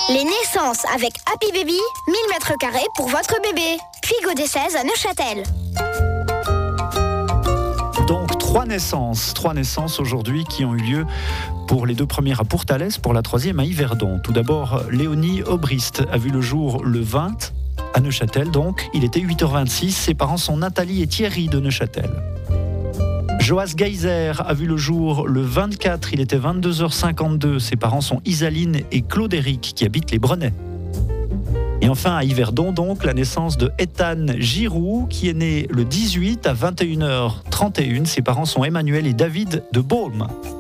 Les naissances avec Happy Baby, 1000 m² pour votre bébé. Puis Godet 16 à Neuchâtel. Donc 3 naissances aujourd'hui qui ont eu lieu pour les 2 premières à Pourtalès, pour la 3e à Yverdon. Tout d'abord, Léonie Aubrist a vu le jour le 20 à Neuchâtel, donc il était 8h26. Ses parents sont Nathalie et Thierry de Neuchâtel. Joas Geyser a vu le jour le 24, il était 22h52. Ses parents sont Isaline et Claude-Éric qui habitent les Brenets. Et enfin à Yverdon, donc, la naissance de Ethan Giroux qui est né le 18 à 21h31. Ses parents sont Emmanuel et David de Baume.